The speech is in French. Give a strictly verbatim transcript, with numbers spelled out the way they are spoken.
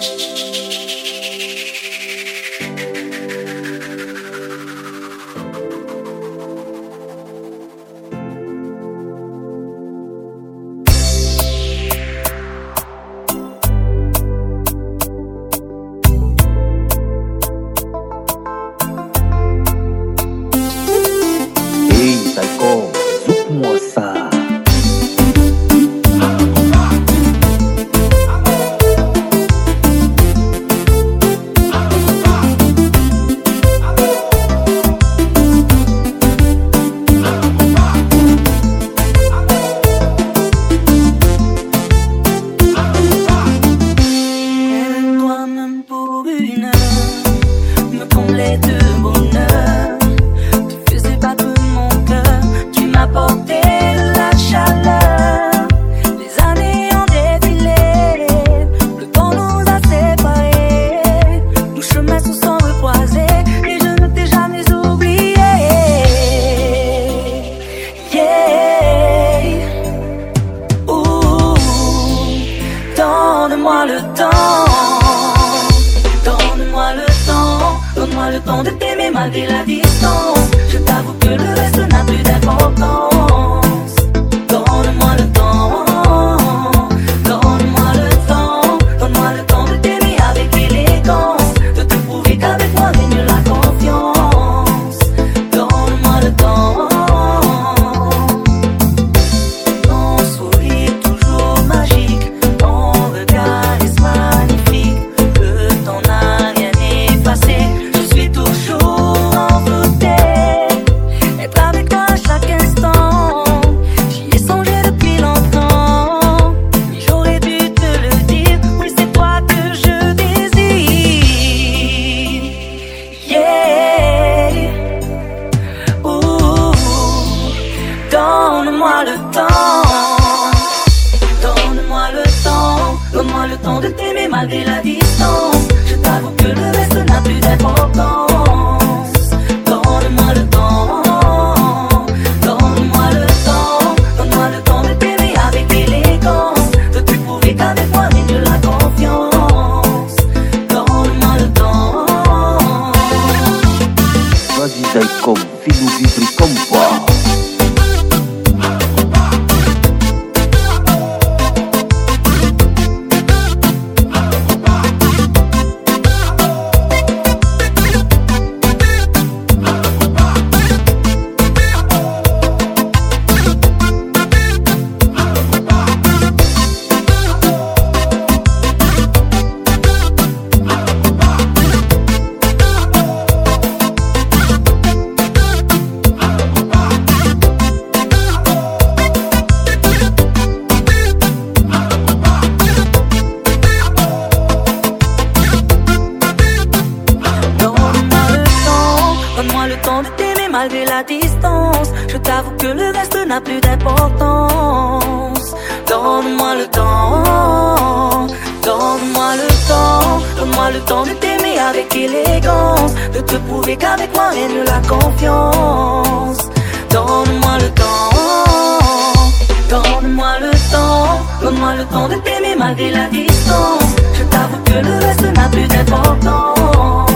Donne-moi le temps, donne-moi le temps, donne-moi le temps de t'aimer malgré la distance. Je t'avoue que le reste n'a plus d'importance. Donne-moi le temps, donne-moi le temps, donne-moi le temps de t'aimer avec élégance, de te prouver qu'avec moi règne la confiance. Donne-moi le temps. Ton sourire toujours magique, ton regard est magnifique, le temps n'a rien effacé, je suis toujours envoûtée. Être avec toi à chaque instant, j'y ai songé depuis longtemps, mais j'aurais dû te le dire, oui c'est toi que je désire. Yeah. Ouh. Donne-moi le temps, donne-moi le temps, donne-moi le temps de t'aimer malgré la distance. Je t'avoue que le reste n'a plus d'importance. Donne-moi le temps, donne-moi le temps, donne-moi le temps de t'aimer avec élégance, de te prouver qu'avec moi règne la confiance. Donne-moi le temps. Vas-y Zaïkom, fais-nous vivre comme toi. Donne-moi le temps de t'aimer malgré la distance. Je t'avoue que le reste n'a plus d'importance. Donne-moi le temps, donne-moi le temps, donne-moi le temps de t'aimer avec élégance, de te prouver qu'avec moi règne la confiance. Donne-moi le temps, donne-moi le temps, donne-moi le temps de t'aimer malgré la distance. Je t'avoue que le reste n'a plus d'importance.